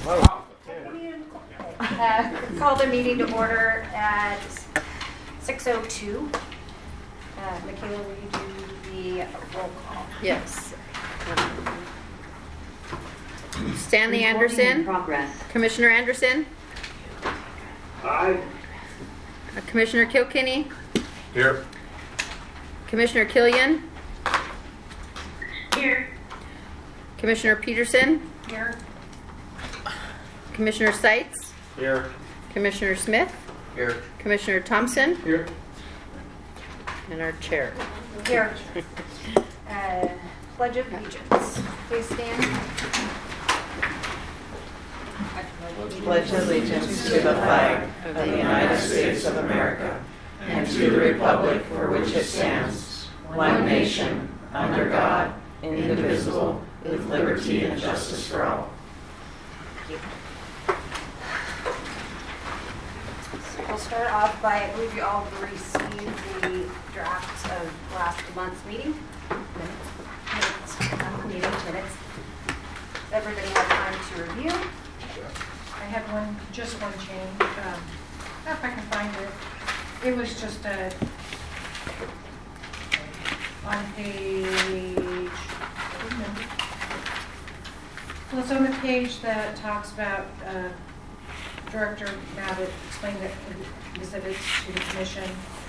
Call the meeting to order at 6:02. Michaela, will you do the roll call? Yes. Stanley Anderson. Commissioner Anderson. Aye. Commissioner Kilkenny. Here. Commissioner Killian. Here. Commissioner Peterson. Here. Commissioner Seitz. Here. Commissioner Smith. Here. Commissioner Thompson. Here. And our chair. Here. Pledge of Allegiance. Please stand. Pledge allegiance to the flag of the United States of America and to the republic for which it stands, one nation, under God, indivisible, with liberty and justice for all. We'll start off by, I believe you all received the draft of last month's meeting. Minutes. Everybody had time to review. I had just one change. If I can find it. It was just on page. Well, it's on the page that talks about Director Mabbitt explained that visits to the commission,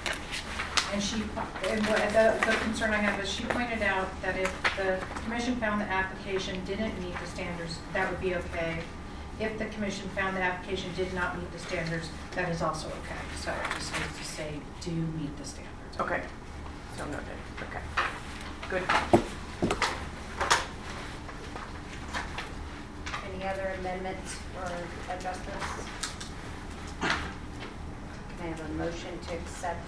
and the concern I have is she pointed out that if the commission found the application didn't meet the standards, that would be okay. If the commission found the application did not meet the standards, that is also okay. So it just needs to say, do meet the standards. Okay. So noted. Okay. Good. Any other amendments or adjustments? Can I have a motion to accept?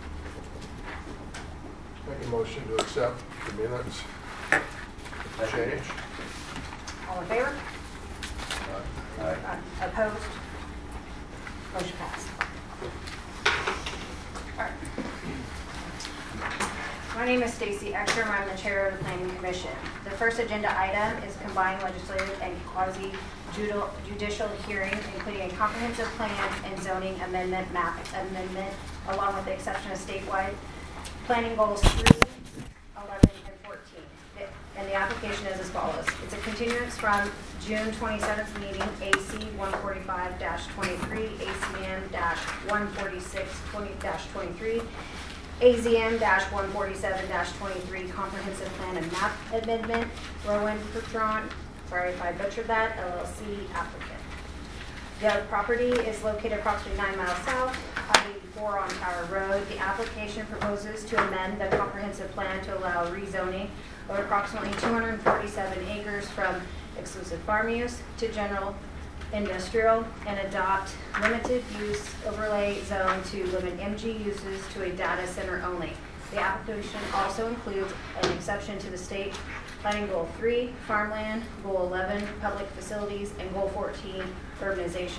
Make a motion to accept the minutes. Change. All in favor? Aye. Opposed? Motion passed. All right. My name is Stacy Ekstrom. I'm the chair of the Planning Commission. The first agenda item is combined legislative and quasi-judicial hearing, including a comprehensive plan and zoning amendment, map amendment, along with the exception of statewide planning goals 3, 11, and 14. And the application is as follows. It's a continuance from June 27th meeting, AC 145-23, ACM-146-23, AZM-147-23, comprehensive plan and map amendment, Rowan Pertron, sorry if I butchered that, LLC applicant. The property is located approximately 9 miles south, I-84 on Tower Road. The application proposes to amend the comprehensive plan to allow rezoning of approximately 247 acres from exclusive farm use to general industrial and adopt limited use overlay zone to limit MG uses to a data center only. The application also includes an exception to the state planning goal 3, farmland, goal 11, public facilities, and goal 14, urbanization.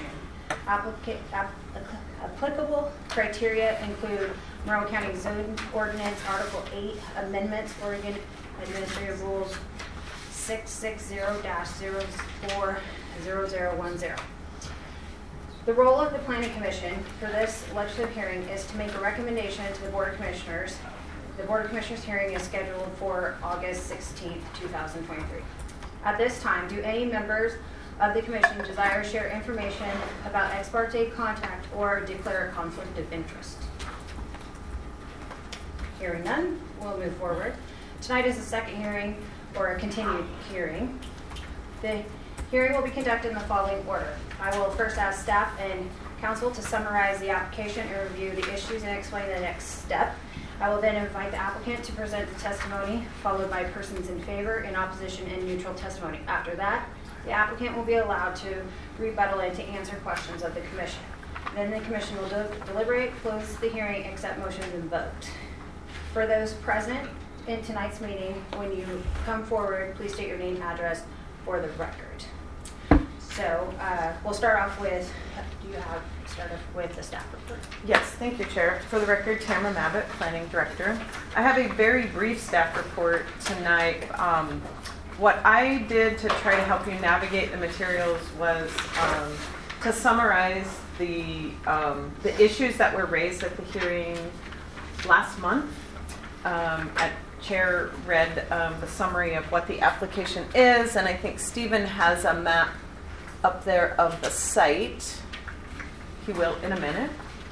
Applicable criteria include Monroe County Zone Ordinance Article 8 Amendments, Oregon Administrative Rules 660-040010. The role of the Planning Commission for this legislative hearing is to make a recommendation to the Board of Commissioners. The Board of Commissioners hearing is scheduled for August 16th, 2023. At this time, do any members of the Commission desire to share information about ex parte contact or declare a conflict of interest? Hearing none, we'll move forward. Tonight is the second hearing, or a continued hearing. The hearing will be conducted in the following order. I will first ask staff and council to summarize the application and review the issues and explain the next step. I will then invite the applicant to present the testimony, followed by persons in favor, in opposition, and neutral testimony. After that, the applicant will be allowed to rebuttal and to answer questions of the commission. Then the commission will deliberate, close the hearing, accept motions, and vote. For those present in tonight's meeting, when you come forward, please state your name, address for the record. So we'll start off with, start off with the staff report. Yes, thank you, Chair. For the record, Tamara Mabbitt, Planning Director. I have a very brief staff report tonight. what I did to try to help you navigate the materials was to summarize the issues that were raised at the hearing last month. Chair read the summary of what the application is, and I think Stephen has a map up there of the site. He will in a minute.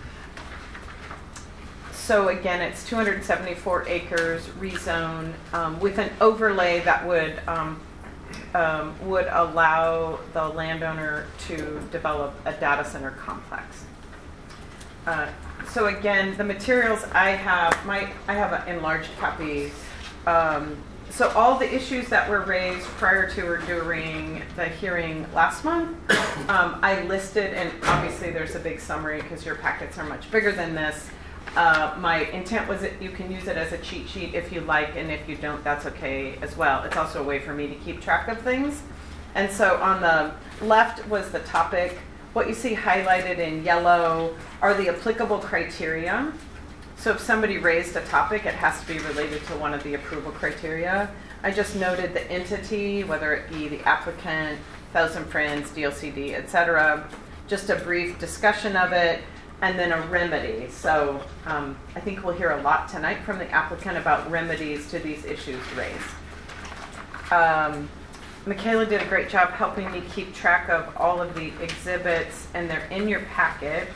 So again, it's 274 acres rezone with an overlay that would allow the landowner to develop a data center complex. So again, the materials I have enlarged copies. So all the issues that were raised prior to or during the hearing last month, I listed, and obviously there's a big summary because your packets are much bigger than this. My intent was that you can use it as a cheat sheet if you like, and if you don't, that's okay as well. It's also a way for me to keep track of things. And so on the left was the topic. What you see highlighted in yellow are the applicable criteria. So if somebody raised a topic, it has to be related to one of the approval criteria. I just noted the entity, whether it be the applicant, Thousand Friends, DLCD, etc. Just a brief discussion of it, and then a remedy. So I think we'll hear a lot tonight from the applicant about remedies to these issues raised. Michaela did a great job helping me keep track of all of the exhibits, and they're in your packet.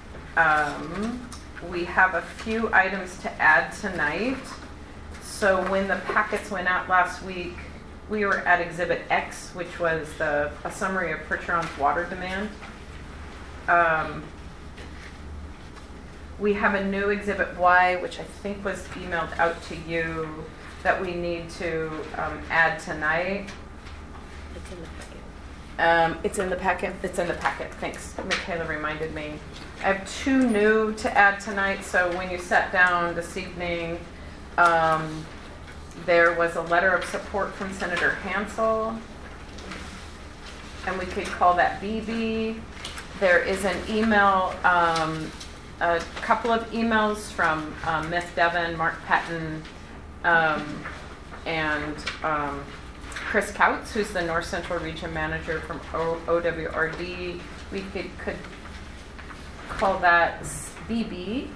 We have a few items to add tonight. So when the packets went out last week, we were at Exhibit X, which was a summary of Percheron's water demand. We have a new Exhibit Y, which I think was emailed out to you, that we need to add tonight. It's in the packet. It's in the packet. It's in the packet. Thanks. Michaela reminded me. I have two new to add tonight. So when you sat down this evening, there was a letter of support from Senator Hansel, and we could call that BB. There is an email, a couple of emails from Miss Devon, Mark Patton, and Chris Couts, who's the North Central Region Manager from OWRD. We could call that BB.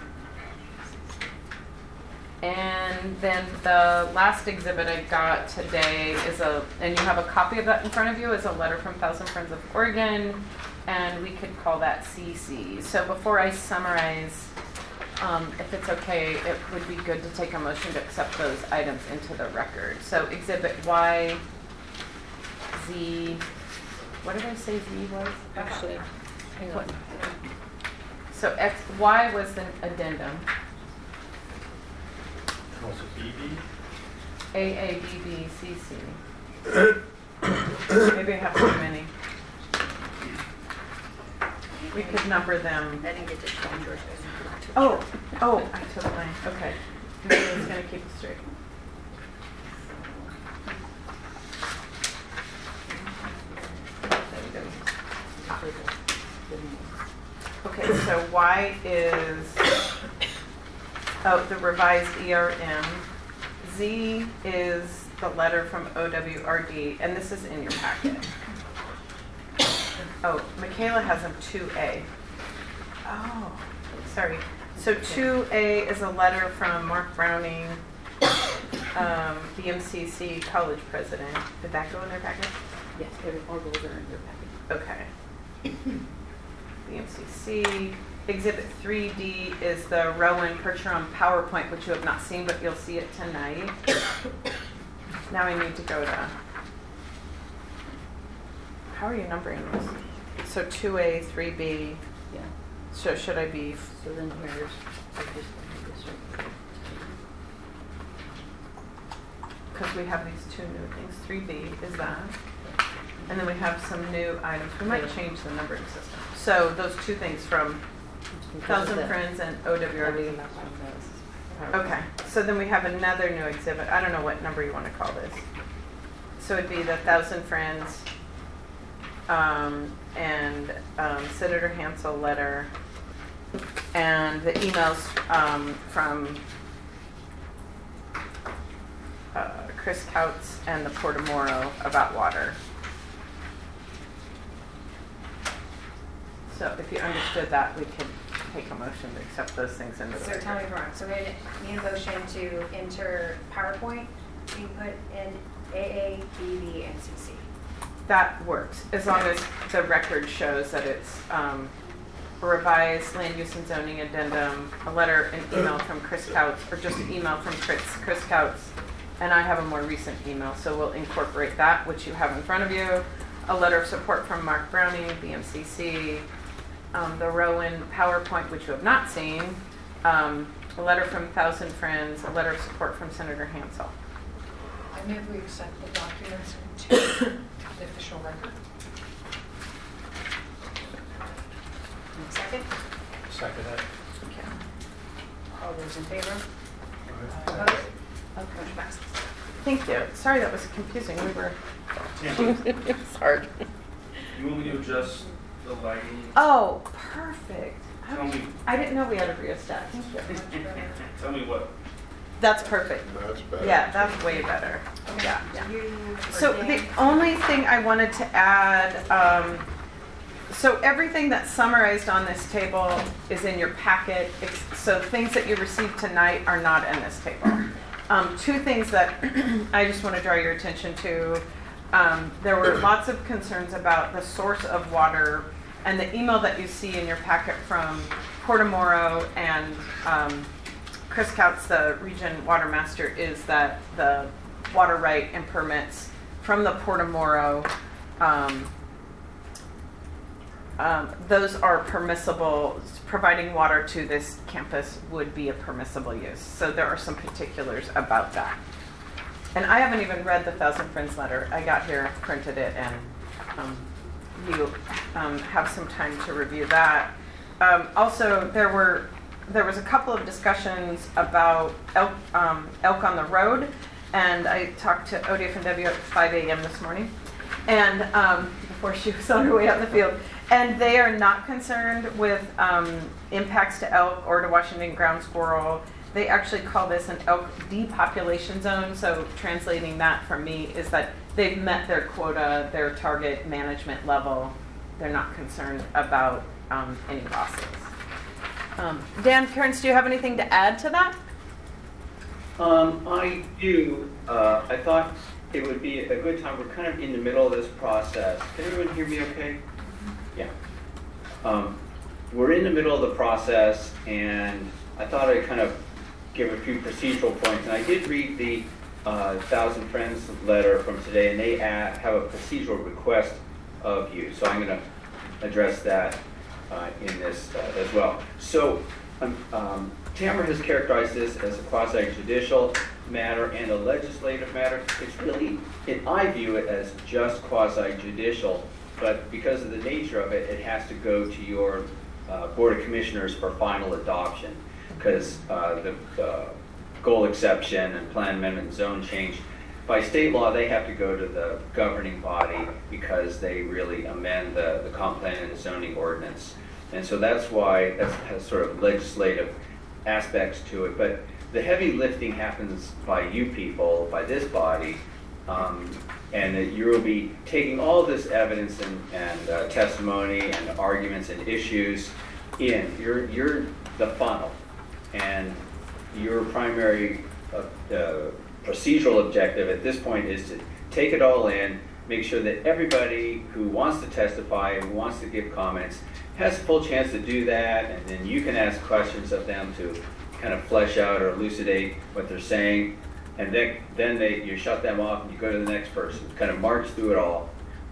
And then the last exhibit I got today is and you have a copy of that in front of you, is a letter from Thousand Friends of Oregon, and we could call that CC. So before I summarize, if it's okay, it would be good to take a motion to accept those items into the record. So Exhibit Y, Z, what did I say Z was? Actually, hang on. So Y was the addendum. Also BB? AABBCC. Maybe I have too many. We could number them. I didn't get to change yours. Oh, I took mine. Okay. Megan's going to keep it straight. There we go. Okay, so Y is the revised ERM. Z is the letter from OWRD, and this is in your packet. Oh, Michaela has a 2A. Oh, sorry. So 2A is a letter from Mark Browning, BMCC college president. Did that go in their packet? Yes, all those are in your packet. Okay. BMCC. Exhibit 3D is the Rowan Percheron PowerPoint, which you have not seen, but you'll see it tonight. Now I need to go to... How are you numbering this? So 2A, 3B. Yeah. So should I be... So then here's Because we have these two new things. 3B is that. And then we have some new items. We might change the numbering system. So those two things from Thousand Friends and OWRD. Okay. So then we have another new exhibit. I don't know what number you want to call this. So it'd be the Thousand Friends and Senator Hansel letter, and the emails from Chris Couts and the Portamoro about water. So if you understood that, we could take a motion to accept those things into the So record. tell me if I'm wrong. So we need a motion to enter PowerPoint, being put in AA, BB, and CC. That works, as long as the record shows that it's a revised land use and zoning addendum, an email from Chris Couts, or just an email from Chris Couts, and I have a more recent email, so we'll incorporate that, which you have in front of you, a letter of support from Mark Browning, BMCC, the Rowan PowerPoint, which you have not seen, a letter from Thousand Friends, a letter of support from Senator Hansel. I move we accept the documents into the official record. Second? Second that. All those in favor? Aye. Opposed? Motion passes. Thank you. Sorry that was confusing. We were. Tamara, It's hard. you want me to adjust the lighting? Oh, perfect. Tell me, I didn't know we had a rheostat. Thank you. tell me what. That's perfect. That's better. Yeah, that's way better. Yeah. Do you, So the only thing I wanted to add, so everything that's summarized on this table is in your packet. So things that you received tonight are not in this table. Two things that I just want to draw your attention to. There were lots of concerns about the source of water, and the email that you see in your packet from Portamoro and Chris Couts, the region water master, is that the water right and permits from the Portamoro, those are permissible. Providing water to this campus would be a permissible use. So there are some particulars about that. And I haven't even read the Thousand Friends letter. I got here, printed it, and you have some time to review that. Also, there was a couple of discussions about elk on the road, and I talked to ODFW at 5 a.m. this morning, and before she was on her way out in the field, and they are not concerned with impacts to elk or to Washington ground squirrel. They actually call this an elk depopulation zone, so translating that for me is that they've met their quota, their target management level. They're not concerned about any losses. Dan Kearns, do you have anything to add to that? I do. I thought it would be a good time. We're kind of in the middle of this process. Can everyone hear me okay? Yeah. We're in the middle of the process, and I thought I'd kind of give a few procedural points. And I did read the Thousand Friends letter from today, and they have a procedural request of you. So I'm going to address that in this as well. So Tamara has characterized this as a quasi-judicial matter and a legislative matter. It's really, I view it as just quasi-judicial, but because of the nature of it, it has to go to your Board of Commissioners for final adoption, because the goal exception and plan amendment and zone change, by state law, they have to go to the governing body because they really amend the comp plan and the zoning ordinance. And so that's why that has sort of legislative aspects to it. But the heavy lifting happens by you people, by this body, and that you will be taking all this evidence and testimony and arguments and issues in. You're the funnel, and your primary procedural objective at this point is to take it all in, make sure that everybody who wants to testify and who wants to give comments has a full chance to do that, and then you can ask questions of them to kind of flesh out or elucidate what they're saying, and then you shut them off and you go to the next person, kind of march through it all.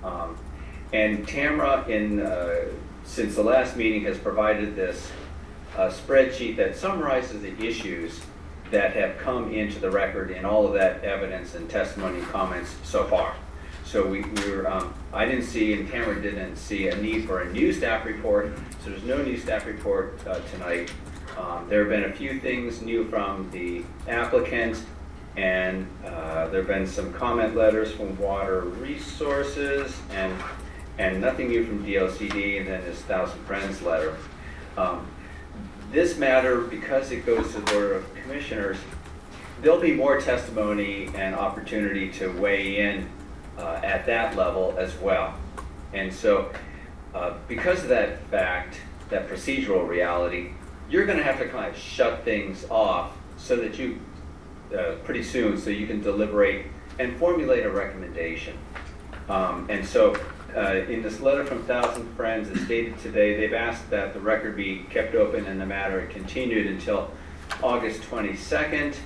And Tamara, since the last meeting, has provided this spreadsheet that summarizes the issues that have come into the record in all of that evidence and testimony and comments so far. So I didn't see, and Tamara didn't see, a need for a new staff report, so there's no new staff report tonight. There have been a few things new from the applicant, and there have been some comment letters from Water Resources, and nothing new from DLCD, and then this Thousand Friends letter. This matter, because it goes to the Board of Commissioners, there'll be more testimony and opportunity to weigh in at that level as well. And so because of that fact, that procedural reality, you're going to have to kind of shut things off so that you, pretty soon, so you can deliberate and formulate a recommendation. And so in this letter from Thousand Friends, as stated today, they've asked that the record be kept open and the matter continued until August 22nd.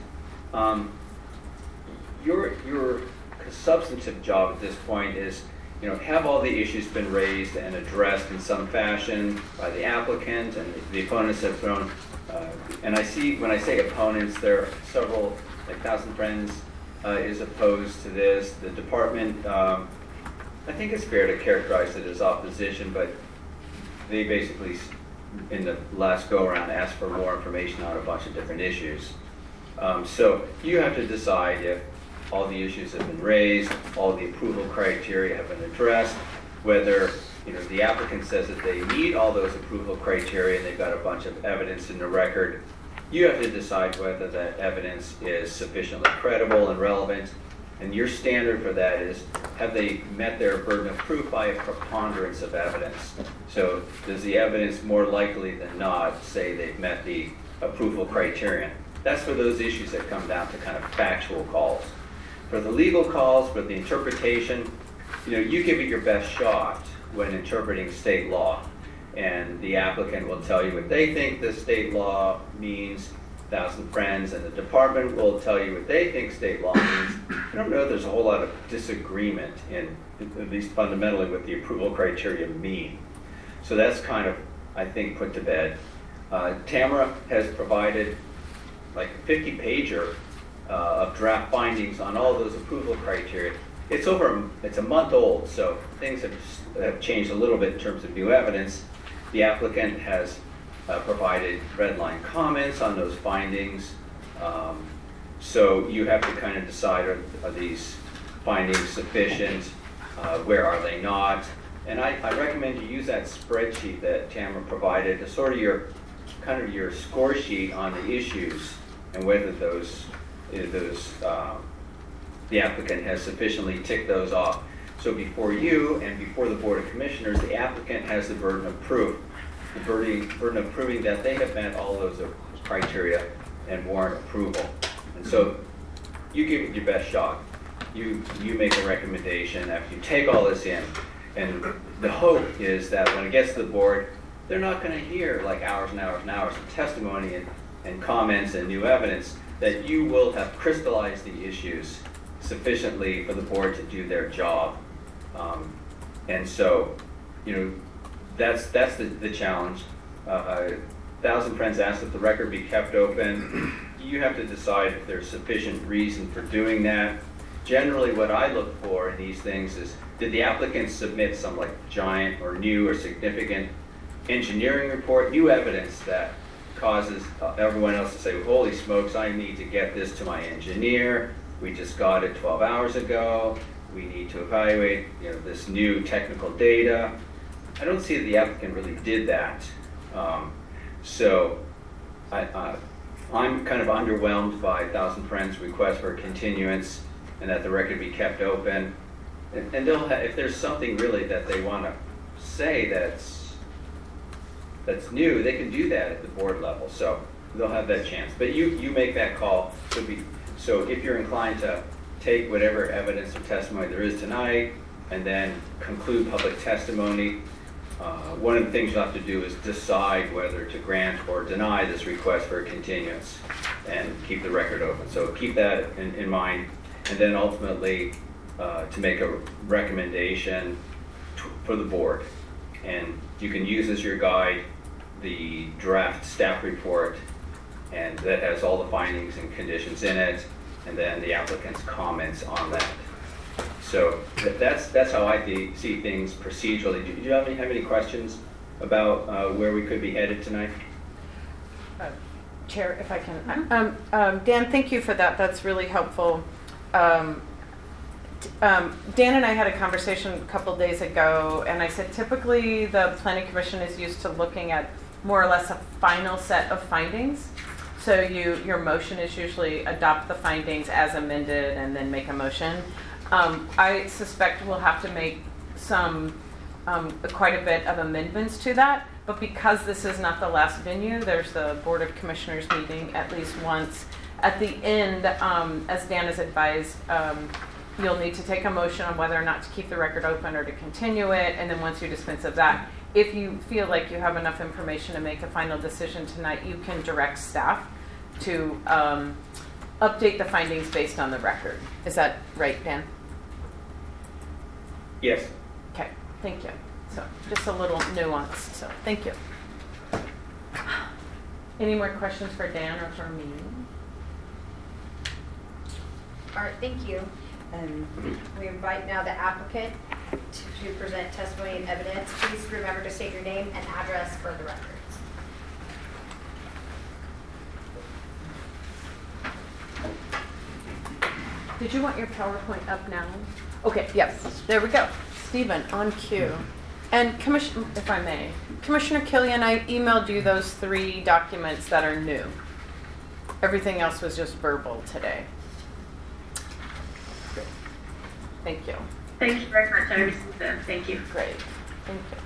Your substantive job at this point is, have all the issues been raised and addressed in some fashion by the applicant, and the opponents have thrown, and when I say opponents, there are several, like Thousand Friends is opposed to this. The department, I think it's fair to characterize it as opposition, but they basically, in the last go-around, asked for more information on a bunch of different issues. So you have to decide if all the issues have been raised, all the approval criteria have been addressed, whether the applicant says that they meet all those approval criteria and they've got a bunch of evidence in the record. You have to decide whether that evidence is sufficiently credible and relevant. And your standard for that is, have they met their burden of proof by a preponderance of evidence? So does the evidence more likely than not say they've met the approval criterion? That's for those issues that come down to kind of factual calls. For the legal calls, for the interpretation, you give it your best shot when interpreting state law. And the applicant will tell you what they think the state law means. Thousand Friends and the department will tell you what they think state law means. I don't know if there's a whole lot of disagreement in, at least fundamentally, what the approval criteria mean. So that's kind of, I think, put to bed. Tamara has provided like a 50-pager of draft findings on all those approval criteria. It's a month old, so things have changed a little bit in terms of new evidence. The applicant has provided red line comments on those findings. So you have to kind of decide, are these findings sufficient? Where are they not? And I recommend you use that spreadsheet that Tamara provided as sort of your score sheet on the issues and whether the applicant has sufficiently ticked those off. So before you and before the Board of Commissioners, the applicant has the burden of proof. The burden of proving that they have met all those criteria and warrant approval. And so you give it your best shot. You make a recommendation after you take all this in. And the hope is that when it gets to the board, they're not going to hear like hours and hours and hours of testimony and comments and new evidence, that you will have crystallized the issues sufficiently for the board to do their job. And so, that's the challenge. Thousand Friends asked that the record be kept open. You have to decide if there's sufficient reason for doing that. Generally, what I look for in these things is, did the applicant submit some like giant or new or significant engineering report, new evidence that causes everyone else to say, holy smokes, I need to get this to my engineer. We just got it 12 hours ago. We need to evaluate this new technical data. I don't see that the applicant really did that. So I'm kind of underwhelmed by Thousand Friends' request for a continuance and that the record be kept open. And they'll if there's something really that they want to say that's new, they can do that at the board level. So they'll have that chance. But you make that call. So if you're inclined to take whatever evidence or testimony there is tonight and then conclude public testimony, one of the things you'll have to do is decide whether to grant or deny this request for a continuance and keep the record open. So keep that in mind. And then ultimately to make a recommendation for the board. And you can use as your guide the draft staff report, and that has all the findings and conditions in it, and then the applicant's comments on that. So that's how I see things procedurally. Do you have any questions about where we could be headed tonight? Chair, if I can. Dan, thank you for that. That's really helpful. Dan and I had a conversation a couple days ago, and I said typically the Planning Commission is used to looking at more or less a final set of findings. So your motion is usually adopt the findings as amended and then make a motion. I suspect we'll have to make quite a bit of amendments to that, but because this is not the last venue, there's the Board of Commissioners meeting at least once. At the end, as Dan has advised, you'll need to take a motion on whether or not to keep the record open or to continue it, and then once you dispense of that, if you feel like you have enough information to make a final decision tonight, you can direct staff to update the findings based on the record. Is that right, Dan? Yes. Okay, thank you. So just a little nuance, so thank you. Any more questions for Dan or for me? All right, thank you. And we invite now the applicant to present testimony and evidence. Please remember to state your name and address for the records. Did you want your PowerPoint up now? Okay, yes, there we go. Stephen, on cue. And Commissioner, if I may, Commissioner Killian, I emailed you those 3 documents that are new. Everything else was just verbal today. Great. Thank you. Thank you very much. I received them. Thank you. Great. Thank you.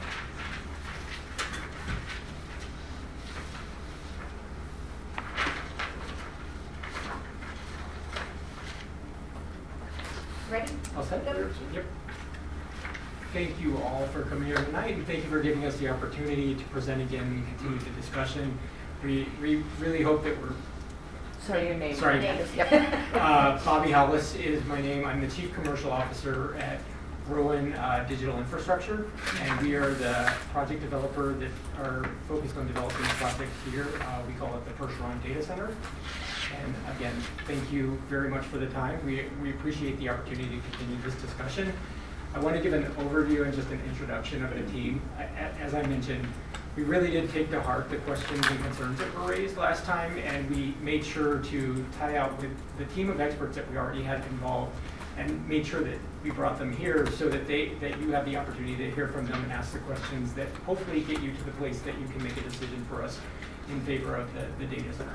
Ready? All set? Yep. Yep. Thank you all for coming here tonight, and thank you for giving us the opportunity to present again and continue the discussion. We really hope that we're... Sorry, your name. Sorry. Yep. Bobby Hollis is my name. I'm the Chief Commercial Officer at Rowan Digital Infrastructure, and we are the project developer that are focused on developing the project here. We call it the Percheron Data Center. And again, thank you very much for the time. We appreciate the opportunity to continue this discussion. I want to give an overview and just an introduction of the team. As I mentioned, we really did take to heart the questions and concerns that were raised last time, and we made sure to tie out with the team of experts that we already had involved and made sure that we brought them here so that you have the opportunity to hear from them and ask the questions that hopefully get you to the place that you can make a decision for us in favor of the data center.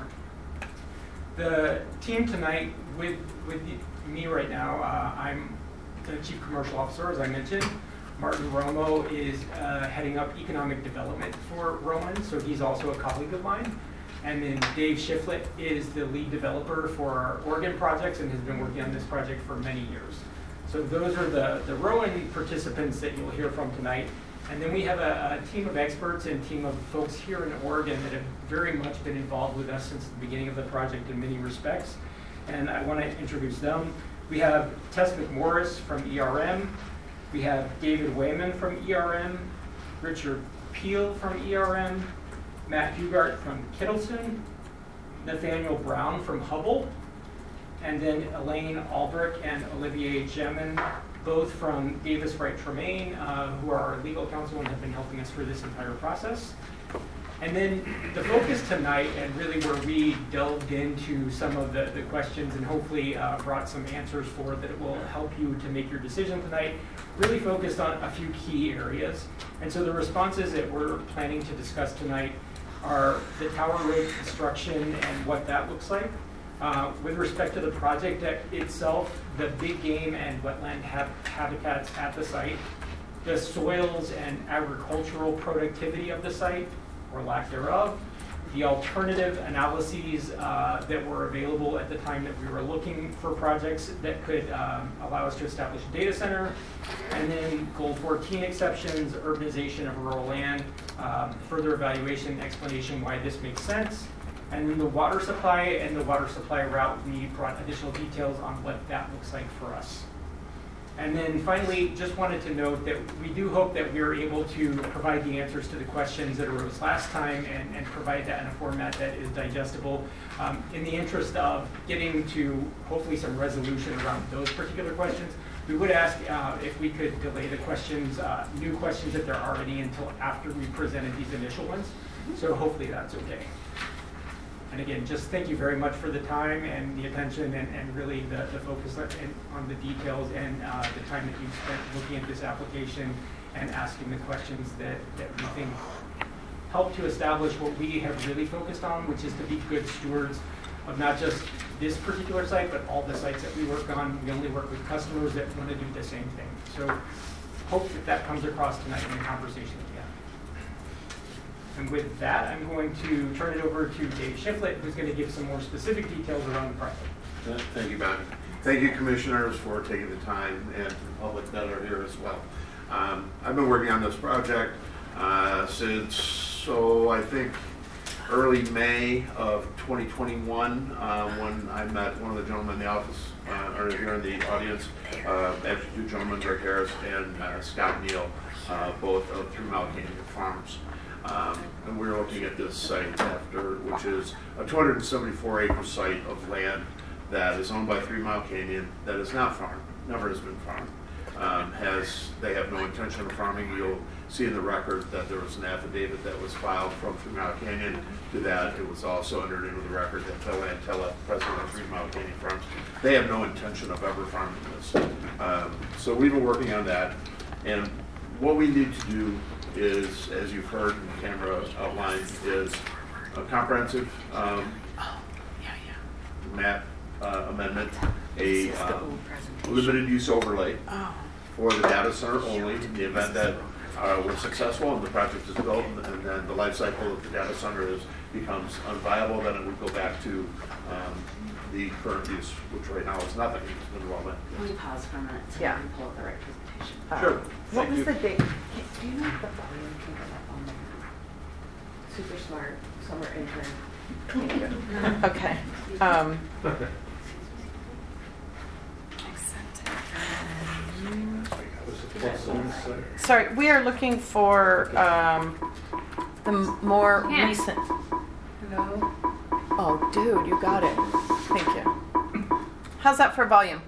The team tonight with me right now, I'm the Chief Commercial Officer, as I mentioned. Martin Romo is heading up economic development for Rowan, so he's also a colleague of mine. And then Dave Shiflett is the lead developer for our Oregon projects and has been working on this project for many years. So those are the Rowan participants that you'll hear from tonight. And then we have a team of experts and team of folks here in Oregon that have very much been involved with us since the beginning of the project in many respects. And I want to introduce them. We have Tess McMorris from ERM. We have David Wayman from ERM, Richard Peel from ERM, Matt Hugart from Kittleson, Nathaniel Brown from Hubble, and then Elaine Albrecht and Olivier Gemin, both from Davis Wright Tremaine, who are our legal counsel and have been helping us through this entire process. And then the focus tonight, and really where we delved into some of the questions and hopefully brought some answers for that will help you to make your decision tonight, really focused on a few key areas. And so the responses that we're planning to discuss tonight are the Tower Road construction and what that looks like. With respect to the project itself, the big game and wetland habitats at the site, the soils and agricultural productivity of the site, or lack thereof, the alternative analyses that were available at the time that we were looking for projects that could allow us to establish a data center, and then Gold 14 exceptions, urbanization of rural land, further evaluation and explanation why this makes sense, and then the water supply and the water supply route. We brought additional details on what that looks like for us. And then finally, just wanted to note that we do hope that we're able to provide the answers to the questions that arose last time and provide that in a format that is digestible in the interest of getting to hopefully some resolution around those particular questions. We would ask if we could delay the questions, new questions if they're already, until after we presented these initial ones. So hopefully that's okay. And again, just thank you very much for the time and the attention and really the focus on the details and the time that you've spent looking at this application and asking the questions that we think help to establish what we have really focused on, which is to be good stewards of not just this particular site, but all the sites that we work on. We only work with customers that want to do the same thing. So hope that comes across tonight in the conversation we have. And with that, I'm going to turn it over to Dave Shiflett, who's going to give some more specific details around the project. Thank you, Ben. Thank you, commissioners, for taking the time, and the public that are here as well. I've been working on this project since, I think, early May of 2021, when I met one of the gentlemen in the office, or here in the audience, actually two gentlemen, Greg Harris and Scott Neal, both of 3 Mile Canyon Farms. And we were looking at this site which is a 274-acre site of land that is owned by 3 Mile Canyon, that is not farmed, never has been farmed. They have no intention of farming. You'll see in the record that there was an affidavit that was filed from 3 Mile Canyon to that. It was also entered into the record that Phil Antella, president of 3 Mile Canyon Farms, they have no intention of ever farming this. So we've been working on that, and what we need to do is, as you've heard and Tamara outlined, is a comprehensive map amendment, a limited use overlay for the data center only in the event that we're successful and the project is built, and then the life cycle of the data center becomes unviable, then it would go back to the current use, which right now is nothing, it's enrollment. Can we pause for a minute so Yeah. we can pull up the right presentation? Sure. What Thank was you. the date? Do you know if the volume can get up on there? Super smart, summer intern. Okay. Sorry, we are looking for the more recent. Hello? Oh, dude, you got it. Thank you. How's that for volume?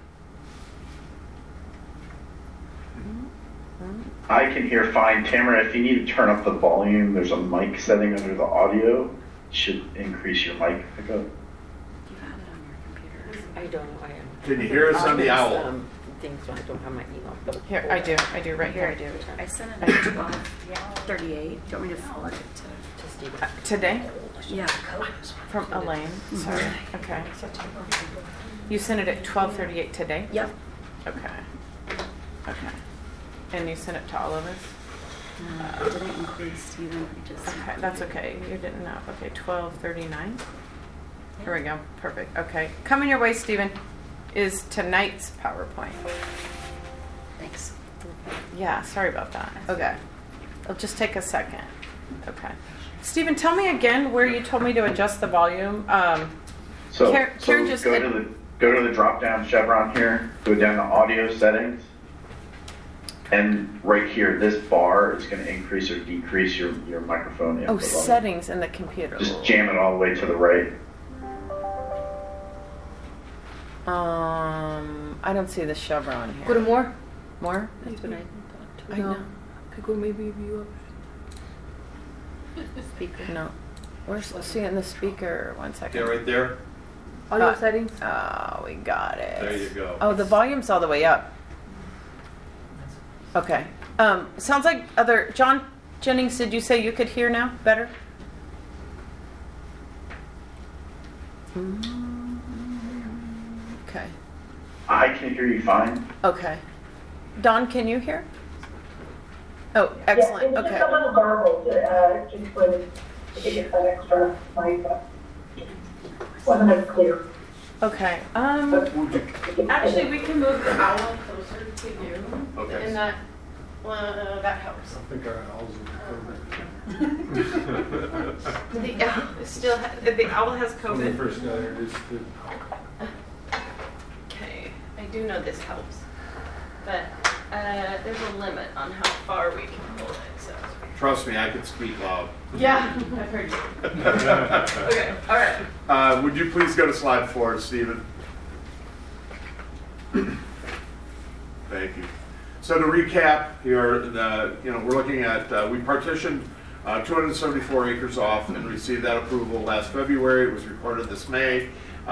I can hear fine. Tamara, if you need to turn up the volume, there's a mic setting under the audio. It should increase your mic pickup. You have it on your computer. I don't know. I am. Can you hear us on the owl? Things when I don't have my email. But Here, I do, right here, I do. I sent it at 12:38. Do you want me to forward it to Steve? Today? Yeah. From Elaine, sorry, okay. You sent it at 12:38 today? Yep. Okay, okay. And you sent it to all of us? I didn't include Steven, I just. Okay, that's okay, you didn't know, okay, 12:39? Here we go, perfect, okay. Coming your way, Stephen, is tonight's PowerPoint. Thanks. Yeah, sorry about that, okay. It'll just take a second, okay. Stephen, tell me again where you told me to adjust the volume. So, Karen just go to the drop-down chevron here, go down to audio settings, and right here, this bar is going to increase or decrease your microphone input Oh, level. settings in the computer. Just jam it all the way to the right. I don't see the chevron here. Go to more? More? That's what I thought. I know. Could go maybe view up. Speaker. No. Where's, see it in the speaker, one second. Yeah, right there. Audio settings? Oh, we got it. There you go. Oh, the volume's all the way up. Okay. Sounds like John Jennings, did you say you could hear now better? Okay. I can hear you fine. Okay. Don, can you hear? Oh, excellent. Yeah, it's just a little garbled, just when you get that extra mic, wasn't as clear. Okay. Actually, we can move the owl closer to you. Okay. And that helps. I think our owls The owl has When we COVID. first got introduced to Okay, I do know this helps, but there's a limit on how far we can pull it, so. Trust me, I can speak loud. Yeah, I've heard you. Okay, all right. Would you please go to slide 4, Stephen? Thank you. So to recap here, we're looking at, we partitioned 274 acres off and received that approval last February. It was recorded this May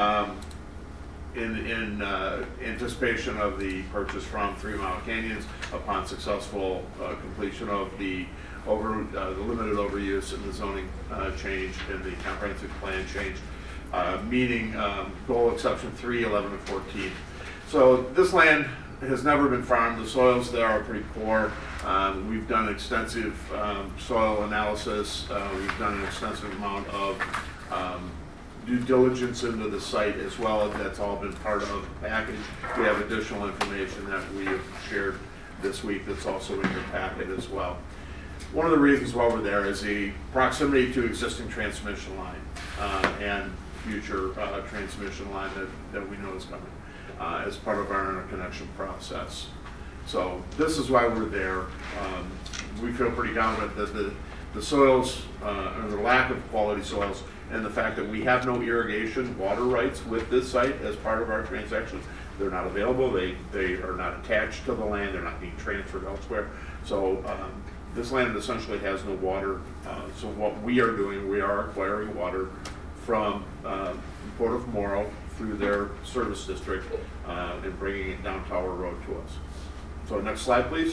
in anticipation of the purchase from 3 Mile Canyons upon successful completion of the the limited overuse and the zoning change and the comprehensive plan change, meeting goal exception 3, 11, and 14. So this land has never been farmed. The soils there are pretty poor. We've done extensive soil analysis. We've done an extensive amount of due diligence into the site as well. That's all been part of the package. We have additional information that we have shared this week that's also in your packet as well. One of the reasons why we're there is the proximity to existing transmission line and future transmission line that we know is coming as part of our interconnection process. So this is why we're there. We feel pretty confident that the soils and the lack of quality soils and the fact that we have no irrigation water rights with this site as part of our transaction, they're not available, they are not attached to the land, they're not being transferred elsewhere. So this land essentially has no water. So what we are doing, we are acquiring water from Port of Morrow through their service district and bringing it down Tower Road to us. So next slide, please.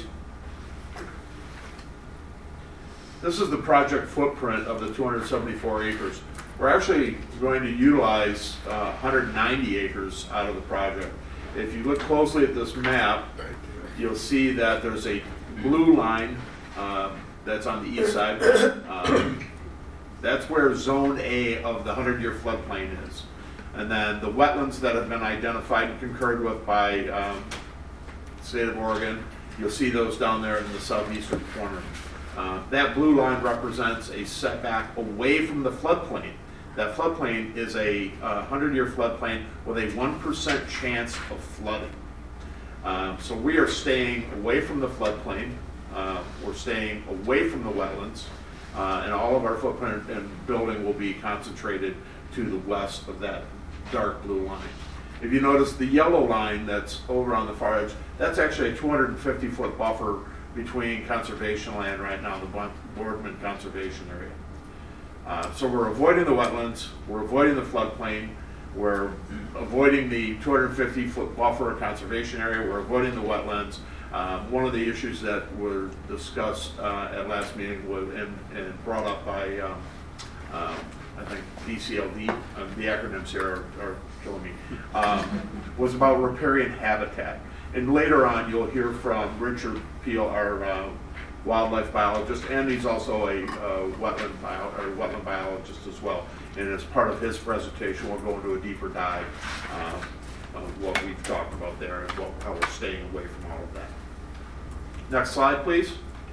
This is the project footprint of the 274 acres. We're actually going to utilize 190 acres out of the project. If you look closely at this map, you'll see that there's a blue line that's on the east side. That's where Zone A of the 100-year floodplain is. And then the wetlands that have been identified and concurred with by the state of Oregon, you'll see those down there in the southeastern corner. That blue line represents a setback away from the floodplain. That floodplain is a 100-year floodplain with a 1% chance of flooding. So we are staying away from the floodplain. We're staying away from the wetlands. And all of our footprint and building will be concentrated to the west of that dark blue line. If you notice the yellow line that's over on the far edge, that's actually a 250-foot buffer between conservation land right now, the Boardman Conservation Area. So we're avoiding the wetlands, we're avoiding the floodplain, we're avoiding the 250-foot buffer conservation area, we're avoiding the wetlands. One of the issues that were discussed at last meeting was, and brought up by, I think, DCLD, the acronyms here are killing me, was about riparian habitat. And later on, you'll hear from Richard Peel, our wildlife biologist, and he's also a wetland biologist as well. And as part of his presentation, we'll go into a deeper dive of what we've talked about there and how we're staying away from all of that. Next slide, please.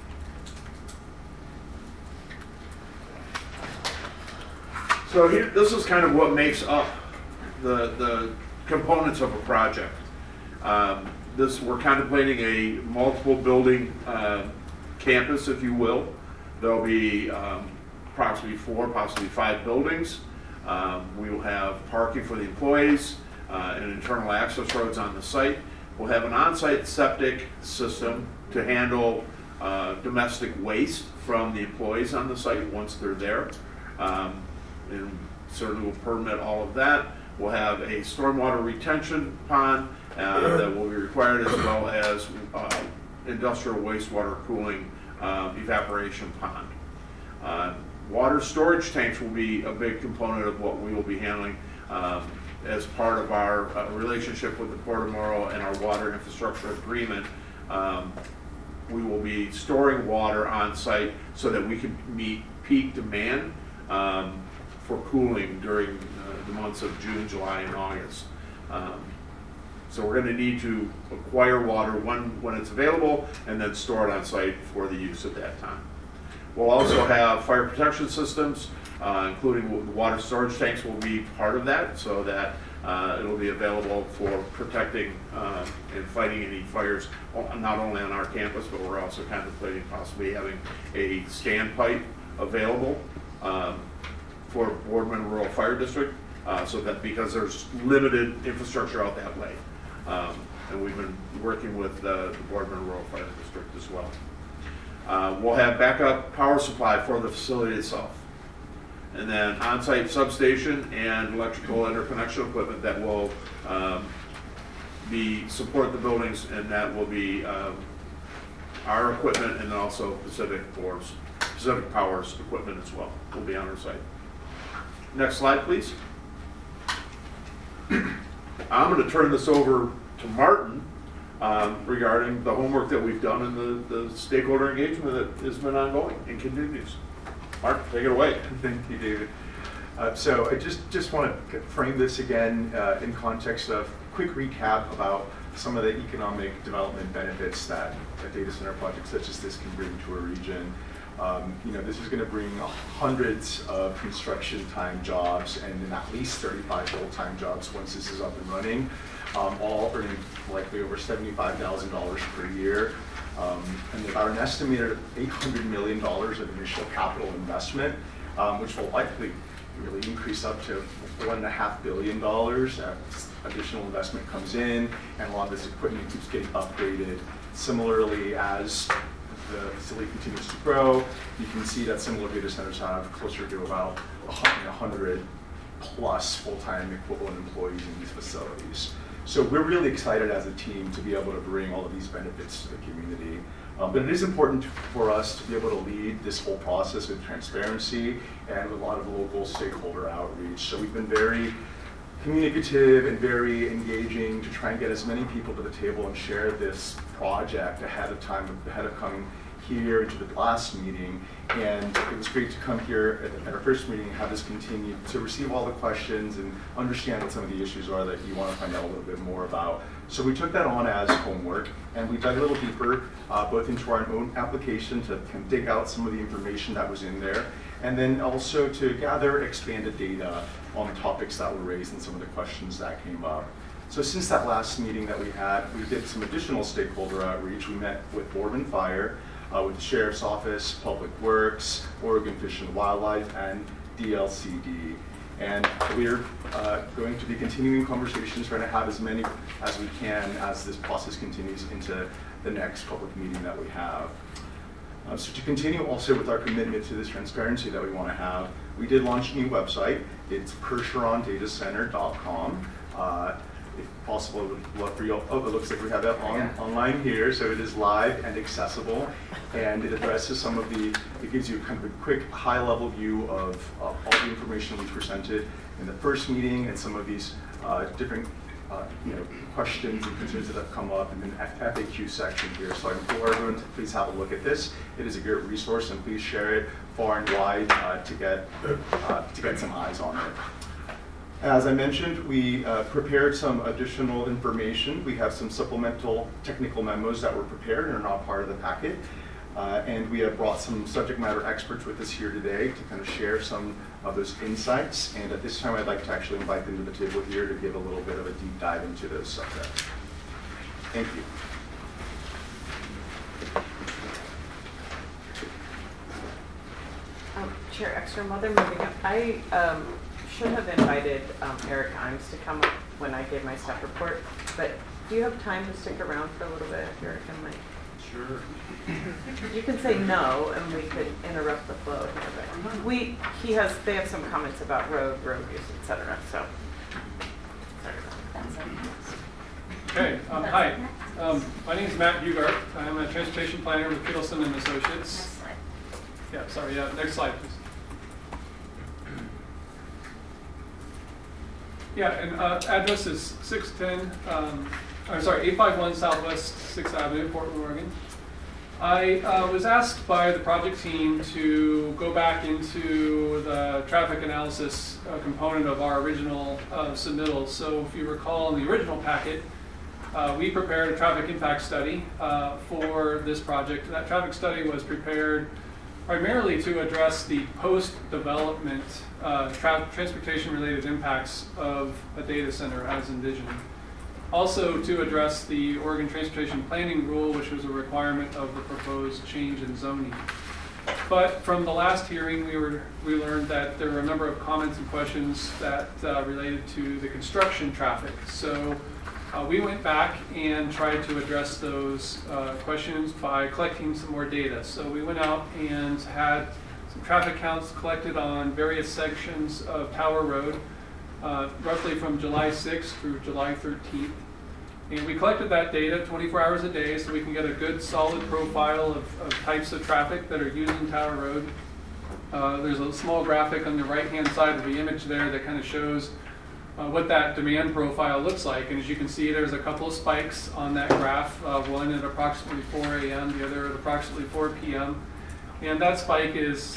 So here, this is kind of what makes up the components of a project. We're contemplating a multiple building campus, if you will. There'll be approximately 4, possibly 5 buildings. We will have parking for the employees and internal access roads on the site. We'll have an on-site septic system to handle domestic waste from the employees on the site once they're there. And certainly we'll permit all of that. We'll have a stormwater retention pond that will be required, as well as industrial wastewater cooling evaporation pond. Water storage tanks will be a big component of what we will be handling as part of our relationship with the Port of Morrow and our water infrastructure agreement. We will be storing water on site so that we can meet peak demand for cooling during the months of June, July, and August. So we're going to need to acquire water when it's available and then store it on site for the use at that time. We'll also have fire protection systems, including water storage tanks will be part of that, so that it'll be available for protecting and fighting any fires, not only on our campus, but we're also contemplating possibly having a standpipe available for Boardman Rural Fire District, so that because there's limited infrastructure out that way. And we've been working with the Boardman Rural Fire District as well. We'll have backup power supply for the facility itself. And then on-site substation and electrical interconnection equipment that will support the buildings, and that will be our equipment and also Pacific Corps' Pacific Power's equipment as well will be on our site. Next slide, please. I'm going to turn this over to Martin regarding the homework that we've done and the stakeholder engagement that has been ongoing and continues. Martin, take it away. Thank you, David. So I just want to frame this again in context of quick recap about some of the economic development benefits that a data center project such as this can bring to a region. This is going to bring hundreds of construction time jobs and then at least 35 full-time jobs once this is up and running, all earning likely over $75,000 per year. And about an estimated $800 million of initial capital investment, which will likely really increase up to $1.5 billion as additional investment comes in, and a lot of this equipment keeps getting upgraded. Similarly, as the facility continues to grow, you can see that similar data centers have closer to about 100 plus full-time equivalent employees in these facilities. So we're really excited as a team to be able to bring all of these benefits to the community. But it is important for us to be able to lead this whole process with transparency and with a lot of local stakeholder outreach. So we've been very communicative and very engaging to try and get as many people to the table and share this project ahead of time, ahead of coming here into the last meeting. And it was great to come here at our first meeting and have this continue to receive all the questions and understand what some of the issues are that you want to find out a little bit more about. So we took that on as homework, and we dug a little deeper, both into our own application to kind of dig out some of the information that was in there, and then also to gather expanded data on the topics that were raised and some of the questions that came up. So since that last meeting that we had, we did some additional stakeholder outreach. We met with Boardman Fire, with the Sheriff's Office, Public Works, Oregon Fish and Wildlife, and DLCD. And we're going to be continuing conversations, trying to have as many as we can as this process continues into the next public meeting that we have. So to continue also with our commitment to this transparency that we want to have, we did launch a new website. It's percheronddatacenter.com. If possible, I would love for you all. Oh, it looks like we have that online here, so it is live and accessible, and it addresses some of the, it gives you kind of a quick high-level view of all the information we presented in the first meeting and some of these different questions and concerns that have come up, and then FAQ section here. So I implore everyone to please have a look at this. It is a great resource, and please share it far and wide to get some eyes on it. As I mentioned, we prepared some additional information. We have some supplemental technical memos that were prepared and are not part of the packet. And we have brought some subject matter experts with us here today to kind of share some of those insights. And at this time, I'd like to actually invite them to the table here to give a little bit of a deep dive into those subjects. Thank you. Chair Extra Mother, moving up. I should have invited Eric Imes to come up when I gave my staff report, but do you have time to stick around for a little bit, Eric and Mike? Sure. You can say no, and we could interrupt the flow here, but they have some comments about road use, etc. So, sorry about that. Okay, hi. My name is Matt Hugart. I'm a transportation planner with Kittleson and Associates. Next slide. Yeah, sorry. Yeah, next slide, please. Yeah, and address is 851 Southwest 6th Avenue, Portland, Oregon. I was asked by the project team to go back into the traffic analysis component of our original submittal. So if you recall in the original packet, we prepared a traffic impact study for this project. That traffic study was prepared primarily to address the post-development transportation-related impacts of a data center as envisioned. Also to address the Oregon Transportation Planning Rule, which was a requirement of the proposed change in zoning. But from the last hearing, we learned that there were a number of comments and questions that related to the construction traffic. So we went back and tried to address those questions by collecting some more data. So we went out and had some traffic counts collected on various sections of Tower Road, roughly from July 6th through July 13th. And we collected that data 24 hours a day so we can get a good solid profile of types of traffic that are using Tower Road. There's a small graphic on the right-hand side of the image there that kind of shows what that demand profile looks like. And as you can see, there's a couple of spikes on that graph, one at approximately 4 a.m., the other at approximately 4 p.m. And that spike is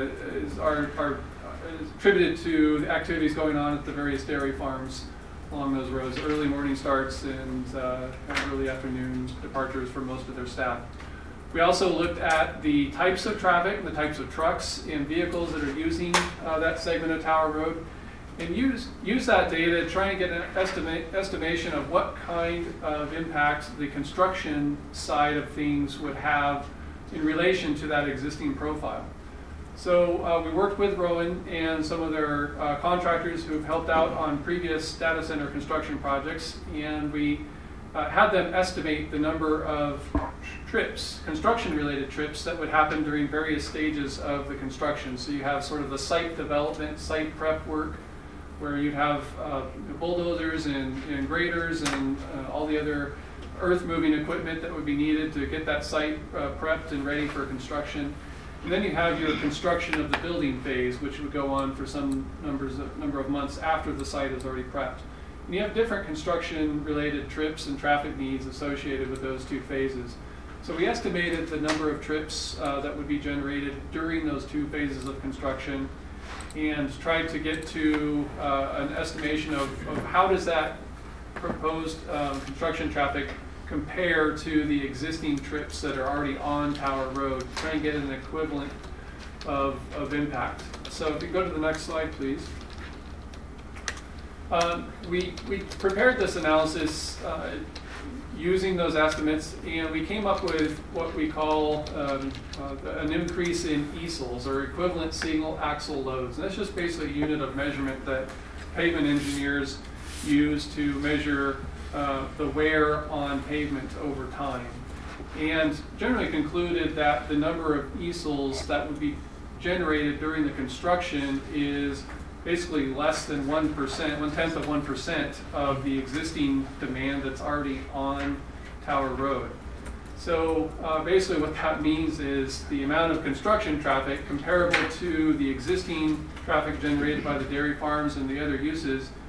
attributed to the activities going on at the various dairy farms along those roads, early morning starts and early afternoon departures for most of their staff. We also looked at the types of traffic and the types of trucks and vehicles that are using that segment of Tower Road, and use that data to try and get an estimation of what kind of impact the construction side of things would have in relation to that existing profile. So we worked with Rowan and some of their contractors who have helped out on previous data center construction projects, and we had them estimate the number of trips, construction-related trips, that would happen during various stages of the construction. So you have sort of the site development, site prep work, where you'd have bulldozers and graders and all the other earth-moving equipment that would be needed to get that site prepped and ready for construction. And then you have your construction of the building phase, which would go on for some number of months after the site is already prepped. And you have different construction-related trips and traffic needs associated with those two phases. So we estimated the number of trips that would be generated during those two phases of construction, and tried to get to an estimation of how does that proposed construction traffic compare to the existing trips that are already on Tower Road, try and get an equivalent of impact. So if you go to the next slide, please. We prepared this analysis using those estimates, and we came up with what we call an increase in easels, or equivalent single axle loads. And that's just basically a unit of measurement that pavement engineers use to measure the wear on pavement over time. And generally concluded that the number of easels that would be generated during the construction is basically less than 1%, 0.1% of the existing demand that's already on Tower Road. So basically what that means is the amount of construction traffic comparable to the existing traffic generated by the dairy farms and the other uses